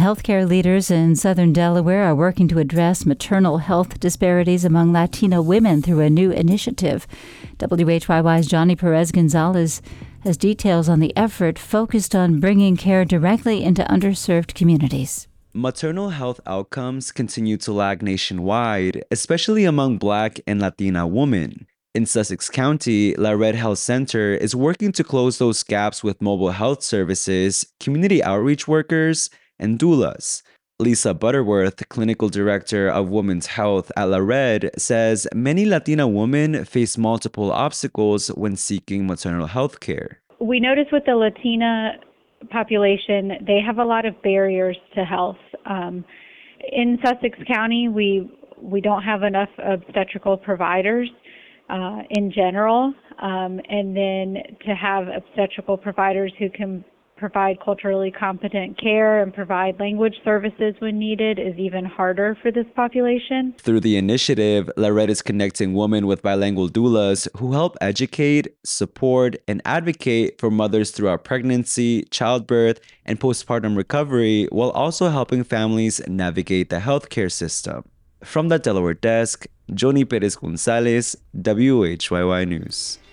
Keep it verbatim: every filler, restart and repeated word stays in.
healthcare leaders in southern Delaware are working to address maternal health disparities among Latina women through a new initiative. W H Y Y's Johnny Perez Gonzalez has details on the effort focused on bringing care directly into underserved communities. Maternal health outcomes continue to lag nationwide, especially among Black and Latina women. In Sussex County, La Red Health Center is working to close those gaps with mobile health services, community outreach workers, and doulas. Lisa Butterworth, Clinical Director of Women's Health at La Red, says many Latina women face multiple obstacles when seeking maternal health care. We notice with the Latina population, they have a lot of barriers to health. Um, in Sussex County, we we don't have enough obstetrical providers uh, in general, um, and then to have obstetrical providers who can provide culturally competent care and provide language services when needed is even harder for this population. Through the initiative, La Red is connecting women with bilingual doulas who help educate, support, and advocate for mothers throughout pregnancy, childbirth, and postpartum recovery, while also helping families navigate the healthcare system. From the Delaware desk, Johnny Perez Gonzalez, W H Y Y News.